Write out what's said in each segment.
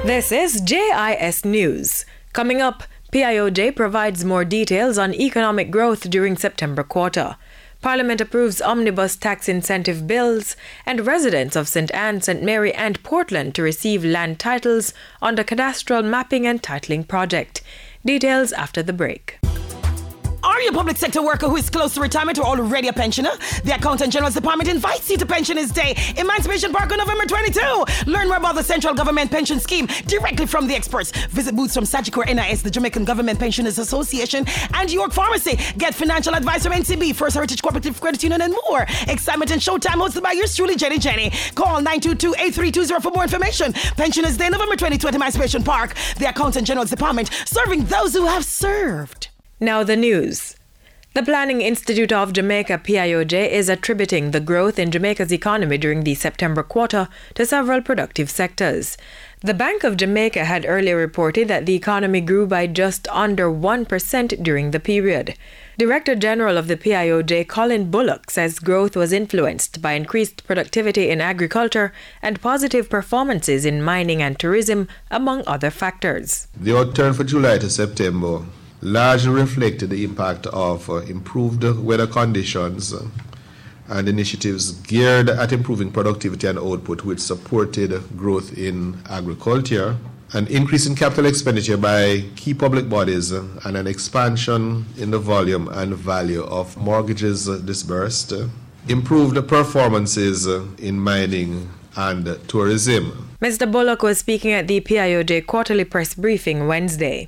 This is JIS News. Coming up, PIOJ provides more details on economic growth during September quarter. Parliament approves omnibus tax incentive bills, and residents of St. Anne, St. Mary and Portland to receive land titles on the cadastral mapping and titling project. Details after the break. Are you a public sector worker who is close to retirement or already a pensioner? The Accountant General's Department invites you to Pensioners Day, Emancipation Park on November 22. Learn more about the central government pension scheme directly from the experts. Visit booths from Sagicor NIS, the Jamaican Government Pensioners Association, and York Pharmacy. Get financial advice from NCB, First Heritage Cooperative Credit Union, and more. Excitement and showtime hosted by yours truly, Jenny. Call 922-8320 for more information. Pensioners Day, November 22 at Emancipation Park. The Accountant General's Department, serving those who have served. Now the news. The Planning Institute of Jamaica, PIOJ, is attributing the growth in Jamaica's economy during the September quarter to several productive sectors. The Bank of Jamaica had earlier reported that the economy grew by just under 1% during the period. Director General of the PIOJ, Colin Bullock, says growth was influenced by increased productivity in agriculture and positive performances in mining and tourism, among other factors. The outturn for July to September largely reflected the impact of improved weather conditions and initiatives geared at improving productivity and output, which supported growth in agriculture, an increase in capital expenditure by key public bodies, and an expansion in the volume and value of mortgages disbursed, improved performances in mining and tourism. Mr. Bullock was speaking at the PIOJ quarterly press briefing Wednesday.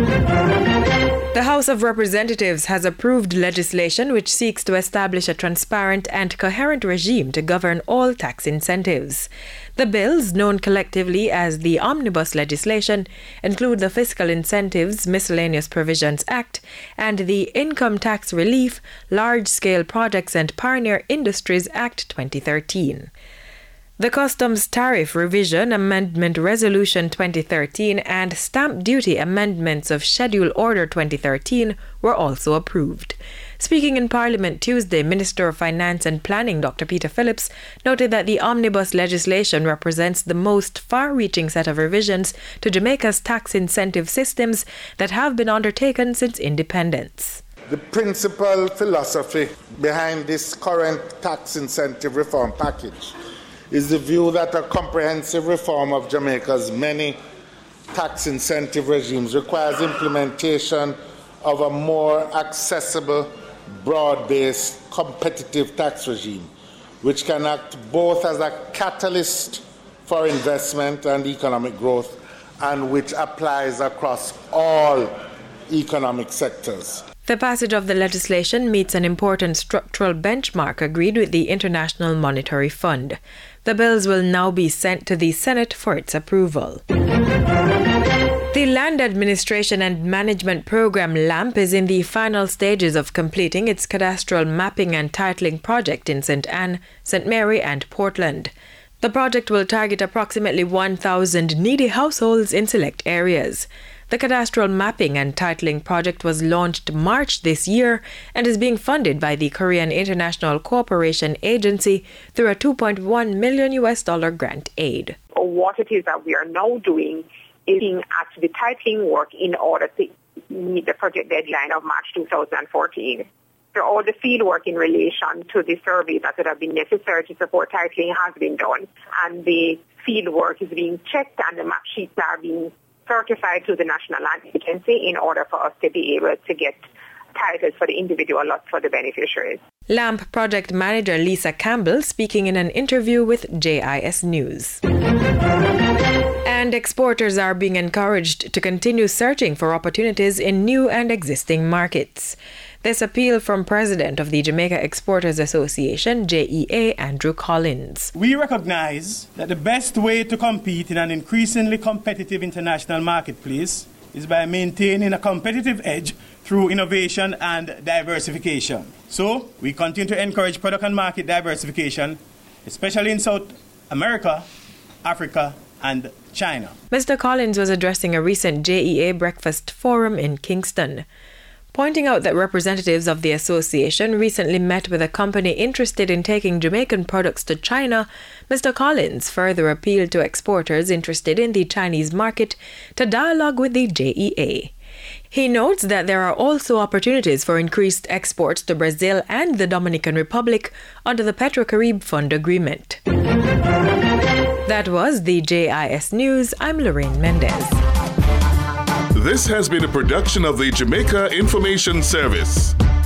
The House of Representatives has approved legislation which seeks to establish a transparent and coherent regime to govern all tax incentives. The bills, known collectively as the Omnibus legislation, include the Fiscal Incentives Miscellaneous Provisions Act and the Income Tax Relief, Large-Scale Projects and Pioneer Industries Act 2013. The Customs Tariff Revision Amendment Resolution 2013 and Stamp Duty Amendments of Schedule Order 2013 were also approved. Speaking in Parliament Tuesday, Minister of Finance and Planning Dr. Peter Phillips noted that the omnibus legislation represents the most far-reaching set of revisions to Jamaica's tax incentive systems that have been undertaken since independence. The principal philosophy behind this current tax incentive reform package is the view that a comprehensive reform of Jamaica's many tax incentive regimes requires implementation of a more accessible, broad-based, competitive tax regime, which can act both as a catalyst for investment and economic growth, and which applies across all economic sectors. The passage of the legislation meets an important structural benchmark agreed with the International Monetary Fund. The bills will now be sent to the Senate for its approval. The Land Administration and Management Program LAMP is in the final stages of completing its cadastral mapping and titling project in St. Anne, St. Mary and Portland. The project will target approximately 1,000 needy households in select areas. The cadastral mapping and titling project was launched March this year and is being funded by the Korean International Cooperation Agency through a $2.1 million grant aid. What it is that we are now doing is looking at the titling work in order to meet the project deadline of March 2014. So all the field work in relation to the survey that would have been necessary to support titling has been done, and the field work is being checked and the map sheets are being certified to the National Land Agency in order for us to be able to get titles for the individual lots for the beneficiaries. LAMP project manager Lisa Campbell speaking in an interview with JIS News. And exporters are being encouraged to continue searching for opportunities in new and existing markets. This appeal from President of the Jamaica Exporters Association, JEA, Andrew Collins. We recognize that the best way to compete in an increasingly competitive international marketplace is by maintaining a competitive edge through innovation and diversification. So, we continue to encourage product and market diversification, especially in South America, Africa, and China. Mr. Collins was addressing a recent JEA breakfast forum in Kingston. Pointing out that representatives of the association recently met with a company interested in taking Jamaican products to China, Mr. Collins further appealed to exporters interested in the Chinese market to dialogue with the JEA. He notes that there are also opportunities for increased exports to Brazil and the Dominican Republic under the Petro-Carib Fund agreement. That was the JIS News. I'm Lorraine Mendez. This has been a production of the Jamaica Information Service.